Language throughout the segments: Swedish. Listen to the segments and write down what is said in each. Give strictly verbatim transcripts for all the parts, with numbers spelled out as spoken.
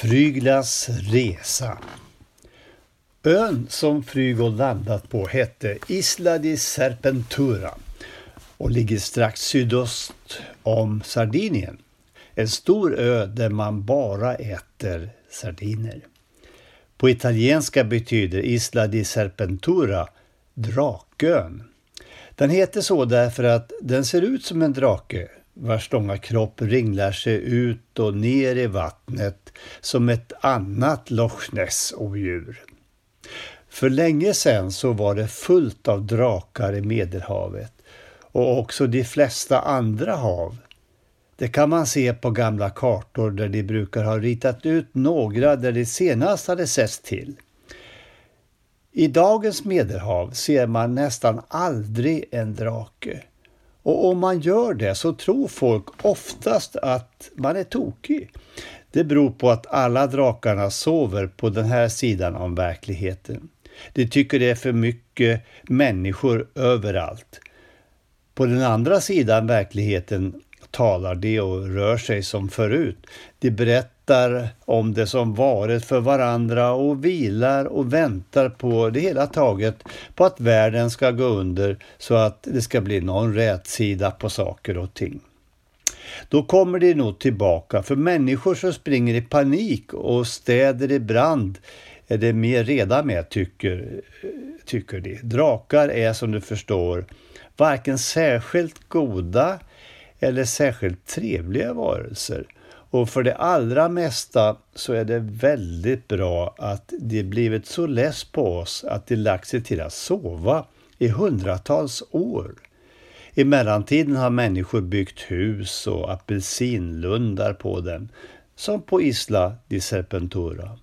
Fryglas resa. Ön som Frygold landat på hette Isla di Serpentura och ligger strax sydost om Sardinien. En stor ö där man bara äter sardiner. På italienska betyder Isla di Serpentura drakön. Den heter så därför att den ser ut som en drake vars långa kropp ringlar sig ut och ner i vattnet som ett annat Loch Ness-odjur. För länge sedan så var det fullt av drakar i Medelhavet och också de flesta andra hav. Det kan man se på gamla kartor där de brukar ha ritat ut några där de senast hade setts till. I dagens Medelhav ser man nästan aldrig en drake. Och om man gör det så tror folk oftast att man är tokig. Det beror på att alla drakarna sover på den här sidan av verkligheten. De tycker det är för mycket människor överallt. På den andra sidan verkligheten talar de och rör sig som förut. De berättar om det som varit för varandra och vilar och väntar på det hela taget på att världen ska gå under så att det ska bli någon rätsida på saker och ting. Då kommer de nog tillbaka, för människor som springer i panik och städer i brand är det mer redan med tycker, tycker de. Drakar är som du förstår varken särskilt goda eller särskilt trevliga varelser. Och för det allra mesta så är det väldigt bra att de blivit så less på oss att de lagt sig till att sova i hundratals år. I mellantiden har människor byggt hus och apelsinlundar på dem, som på Isla di Serpentura.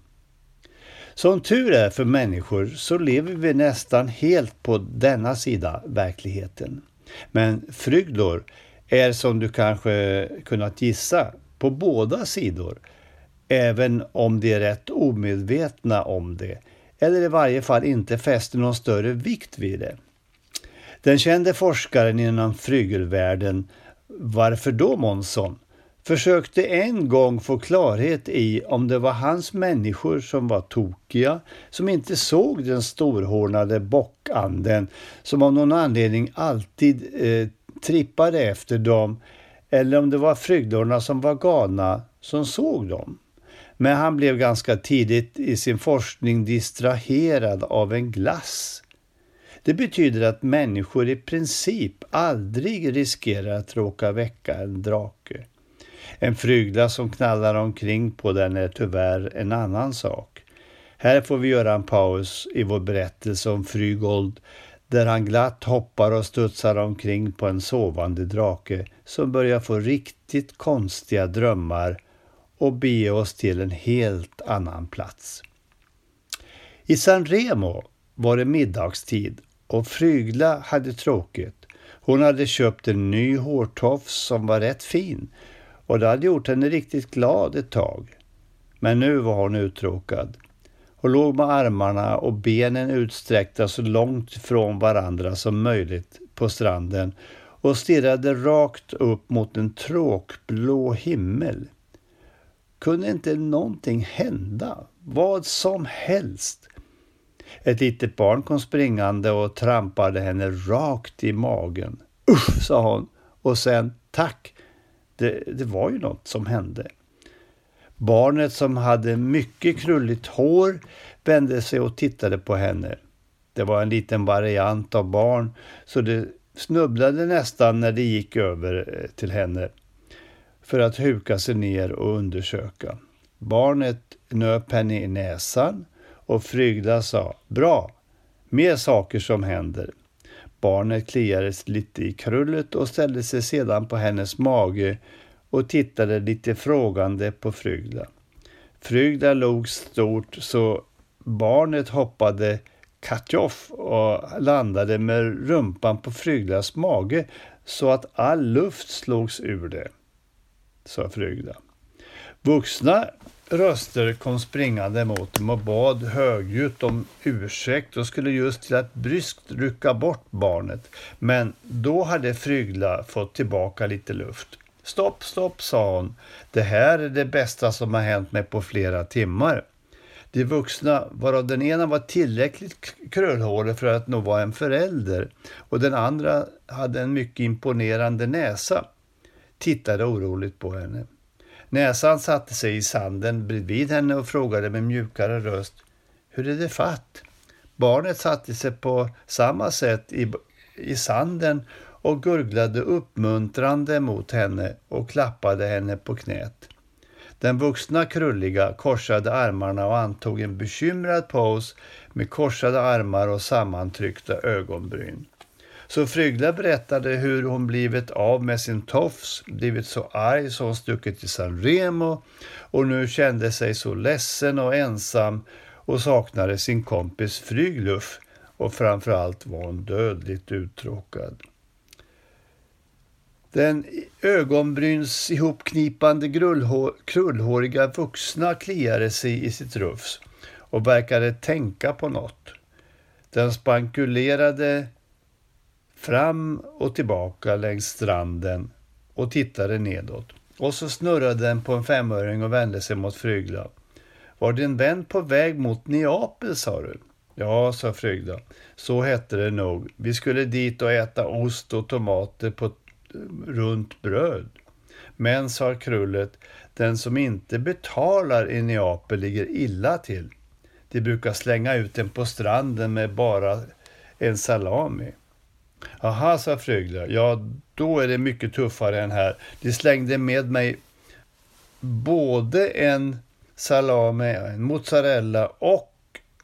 Som tur är för människor så lever vi nästan helt på denna sida verkligheten. Men Frygdor är, som du kanske kunnat gissa, på båda sidor, även om de är rätt omedvetna om det, eller i varje fall inte fäster någon större vikt vid det. Den kände forskaren inom frygelvärlden, Varför då Månsson, försökte en gång få klarhet i om det var hans människor som var tokiga, som inte såg den storhornade bockanden som av någon anledning alltid eh, trippade efter dem, eller om det var frygdorna som var galna som såg dem. Men han blev ganska tidigt i sin forskning distraherad av en glass. Det betyder att människor i princip aldrig riskerar att råka väcka en drake. En frygla som knallar omkring på den är tyvärr en annan sak. Här får vi göra en paus i vår berättelse om Frygold, där han glatt hoppar och studsar omkring på en sovande drake som börjar få riktigt konstiga drömmar och bege oss till en helt annan plats. I San Remo var det middagstid och Frygla hade tråkigt. Hon hade köpt en ny hårtofs som var rätt fin och det hade gjort henne riktigt glad ett tag. Men nu var hon uttråkad. Hon låg med armarna och benen utsträckta så långt från varandra som möjligt på stranden och stirrade rakt upp mot en tråkblå himmel. Kunde inte någonting hända? Vad som helst. Ett litet barn kom springande och trampade henne rakt i magen. Usch, sa hon. Och sen, tack. Det, det var ju något som hände. Barnet, som hade mycket krulligt hår, vände sig och tittade på henne. Det var en liten variant av barn, så det snubblade nästan när det gick över till henne för att huka sig ner och undersöka. Barnet nöp henne i näsan och Frygla sa, bra, mer saker som händer. Barnet kliades lite i krullet och ställde sig sedan på hennes mage och tittade lite frågande på Frygla. Frygla låg stort så barnet hoppade katjoff och landade med rumpan på Fryglas mage så att all luft slogs ur det, sa Frygla. Vuxna röster kom springande mot dem och bad högljutt om ursäkt och skulle just till att bryskt rycka bort barnet. Men då hade Frygla fått tillbaka lite luft. Stopp, stopp, sa hon. Det här är det bästa som har hänt mig på flera timmar. De vuxna, varav den ena var tillräckligt kröllhårig för att nog vara en förälder och den andra hade en mycket imponerande näsa, tittade oroligt på henne. Näsan satte sig i sanden bredvid henne och frågade med mjukare röst: hur är det fatt? Barnet satte sig på samma sätt i, i sanden och gurglade uppmuntrande mot henne och klappade henne på knät. Den vuxna krulliga korsade armarna och antog en bekymrad pose med korsade armar och sammantryckta ögonbryn. Så Frygla berättade hur hon blivit av med sin tofs, blivit så arg så hon stuckit till San Remo och nu kände sig så ledsen och ensam och saknade sin kompis Frygluff och framförallt var hon dödligt uttråkad. Den ögonbryns ihopknipande grullhår, krullhåriga vuxna kliade sig i sitt rufs och verkade tänka på något. Den spankulerade fram och tillbaka längs stranden och tittade nedåt. Och så snurrade den på en femöring och vände sig mot Frygla. Var din vän på väg mot Neapel, sa du? Ja, sa Frygla. Så hette det nog. Vi skulle dit och äta ost och tomater på runt bröd. Men, sa Krullet, den som inte betalar i Neapel ligger illa till. De brukar slänga ut den på stranden med bara en salami. Aha, sa Frygla. Ja, då är det mycket tuffare än här. De slängde med mig både en salami, en mozzarella och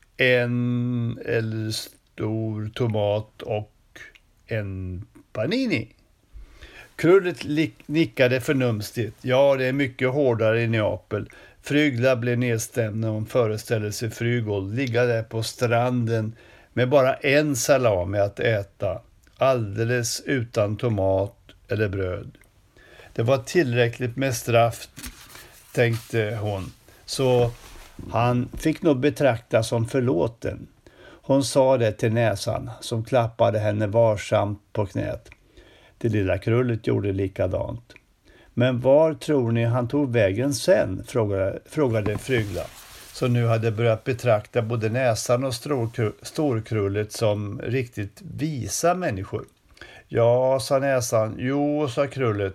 en eller stor tomat och en panini. Krullet nickade förnumstigt. Ja, det är mycket hårdare i Neapel. Frygla blev nedstämd när hon föreställde sig Frygold ligga där på stranden med bara en salami att äta, alldeles utan tomat eller bröd. Det var tillräckligt med straff, tänkte hon, så han fick nog betrakta som förlåten. Hon sa det till näsan som klappade henne varsamt på knät. Det lilla Krullet gjorde likadant. Men var tror ni han tog vägen sen? frågade, frågade Frygla, som nu hade börjat betrakta både näsan och storkrullet som riktigt visa människor. Ja, sa näsan. Jo, sa Krullet.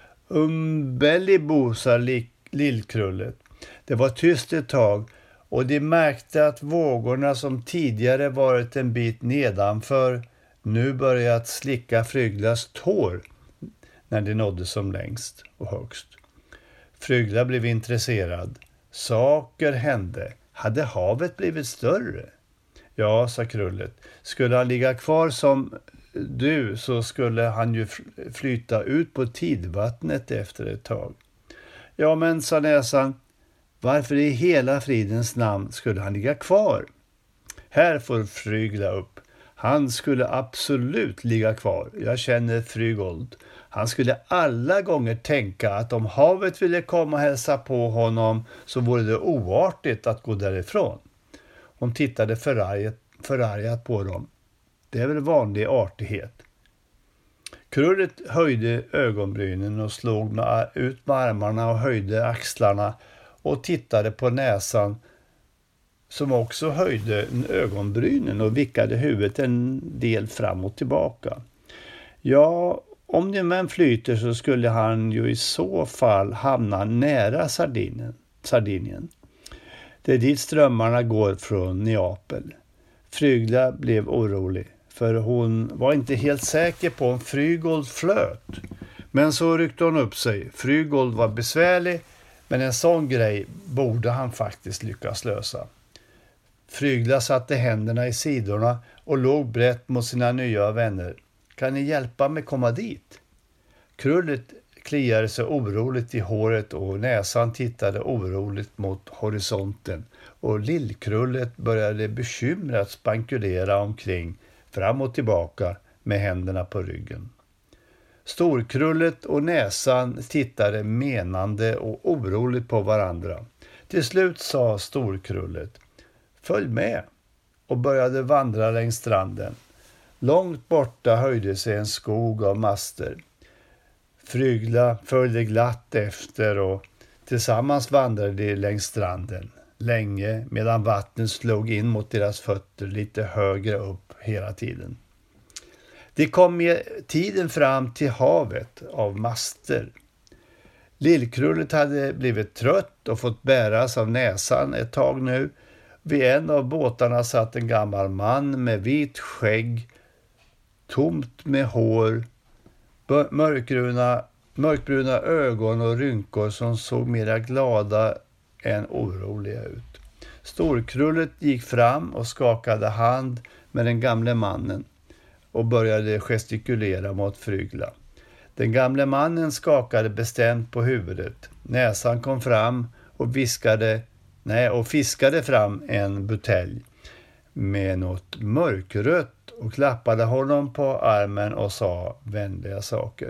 Umbellibo, sa lillkrullet. Det var tyst ett tag och de märkte att vågorna som tidigare varit en bit nedanför nu börjat slicka Fryglas tår när de nådde som längst och högst. Frygla blev intresserad. Saker hände. Hade havet blivit större? Ja, sa Krullet. Skulle han ligga kvar som du så skulle han ju flyta ut på tidvattnet efter ett tag. Ja, men, sa näsan, varför i hela fridens namn skulle han ligga kvar? Här får Frygla upp. Han skulle absolut ligga kvar. Jag känner Frygold. Han skulle alla gånger tänka att om havet ville komma och hälsa på honom så vore det oartigt att gå därifrån. Hon tittade förargat, förargat på dem. Det är väl vanlig artighet. Krullet höjde ögonbrynen och slog med, ut med armarna och höjde axlarna och tittade på näsan som också höjde ögonbrynen och vickade huvudet en del fram och tillbaka. Ja, om det män flyter så skulle han ju i så fall hamna nära Sardinien. Sardinien. Det är dit strömmarna går från Neapel. Frygla blev orolig, för hon var inte helt säker på om Frygold flöt. Men så ryckte hon upp sig. Frygold var besvärlig, men en sån grej borde han faktiskt lyckas lösa. Frygla satte händerna i sidorna och låg brett mot sina nya vänner. Kan ni hjälpa mig komma dit? Krullet kliade sig oroligt i håret och näsan tittade oroligt mot horisonten. Och lillkrullet började bekymrat spankulera omkring, fram och tillbaka med händerna på ryggen. Storkrullet och näsan tittade menande och oroligt på varandra. Till slut sa storkrullet: följ med, och började vandra längs stranden. Långt borta höjde sig en skog av master. Frygla följde glatt efter och tillsammans vandrade de längs stranden länge medan vattnet slog in mot deras fötter lite högre upp hela tiden. De kom med tiden fram till havet av master. Lillkrullet hade blivit trött och fått bäras av näsan ett tag nu. Vid en av båtarna satt en gammal man med vit skägg, tomt med hår, mörkbruna, mörkbruna ögon och rynkor som såg mera glada än oroliga ut. Storkrullet gick fram och skakade hand med den gamle mannen och började gestikulera mot Frygla. Den gamle mannen skakade bestämt på huvudet. Näsan kom fram och viskade, nej, och fiskade fram en butelj med något mörkrött och klappade honom på armen och sa vänliga saker.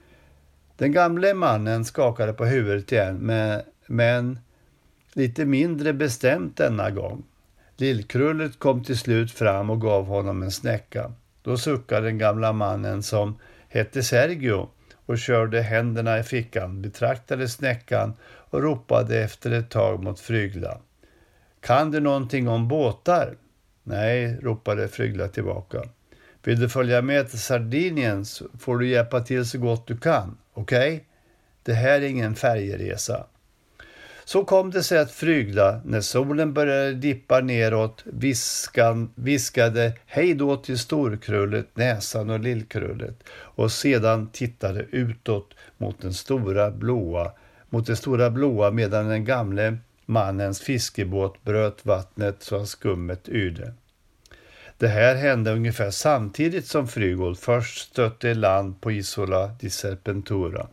Den gamle mannen skakade på huvudet igen, men, men lite mindre bestämt denna gång. Lillkrullet kom till slut fram och gav honom en snäcka. Då suckade den gamla mannen som hette Sergio och körde händerna i fickan, betraktade snäckan och ropade efter ett tag mot Frygla. Kan du någonting om båtar? Nej, ropade Frygla tillbaka. Vill du följa med till Sardinien så får du hjälpa till så gott du kan, okej? Okay? Det här är ingen färjeresa. Så kom det sig att Frygla, när solen började dippa neråt, viskan, viskade hej då till Storkrullet, Näsan och Lillkrullet och sedan tittade utåt mot den stora blåa, mot det stora blåa medan den gamle mannens fiskebåt bröt vattnet så att skummet yrde. Det här hände ungefär samtidigt som Frygol först stötte i land på Isola di Serpentura.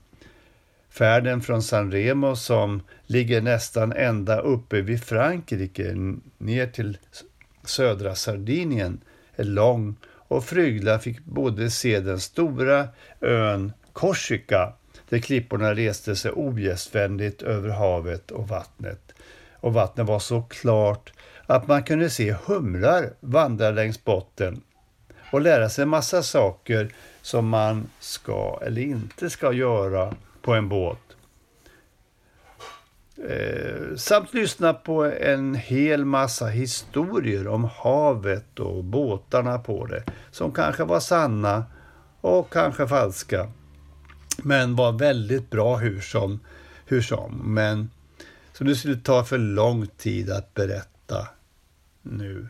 Färden från San Remo, som ligger nästan ända uppe vid Frankrike ner till södra Sardinien, är lång och Frygla fick både se den stora ön Korsika där klipporna reste sig ogästvändigt över havet och vattnet. Och vattnet var så klart att man kunde se humlar vandra längs botten och lära sig en massa saker som man ska eller inte ska göra på en båt. Eh, samt lyssna på en hel massa historier om havet och båtarna på det som kanske var sanna och kanske falska, men var väldigt bra hur som, hur som. Men så det skulle ta för lång tid att berätta nu,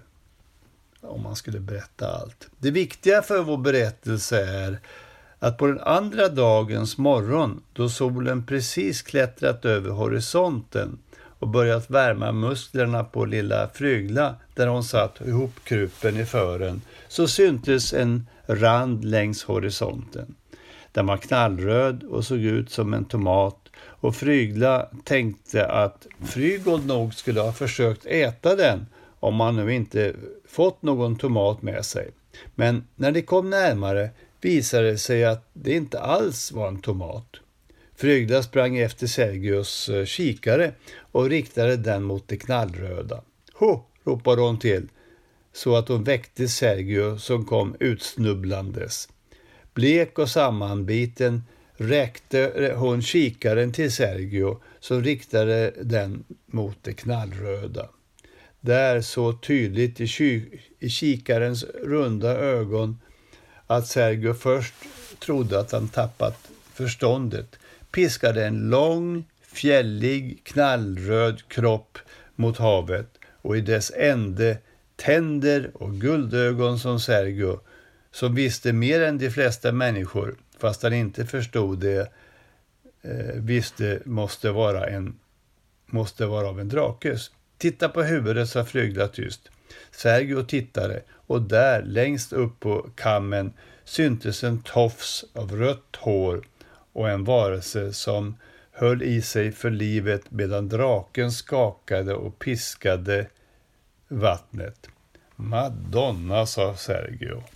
om man skulle berätta allt. Det viktiga för vår berättelse är att på den andra dagens morgon, då solen precis klättrat över horisonten och börjat värma musklerna på lilla Frygla där hon satt ihopkrupen i fören, så syntes en rand längs horisonten. Den var knallröd och såg ut som en tomat, och Frygla tänkte att Frygol nog skulle ha försökt äta den om han nu inte fått någon tomat med sig. Men när det kom närmare visade det sig att det inte alls var en tomat. Frygla sprang efter Sergios kikare och riktade den mot det knallröda. Ho, ropade hon till, så att hon väckte Sergio som kom utsnubblandes. Blek och sammanbiten räckte hon kikaren till Sergio som riktade den mot det knallröda. Där så tydligt i, ky- i kikarens runda ögon att Sergio först trodde att han tappat förståndet, piskade en lång, fjällig, knallröd kropp mot havet, och i dess ände tänder och guldögon som Sergio, som visste mer än de flesta människor, fast han inte förstod det, eh, visste måste vara, en, måste vara av en drakes. Titta på huvudet, sa Frygla tyst. Sergio tittade, och där längst upp på kammen syntes en tofs av rött hår och en varelse som höll i sig för livet medan draken skakade och piskade vattnet. Madonna, sa Sergio.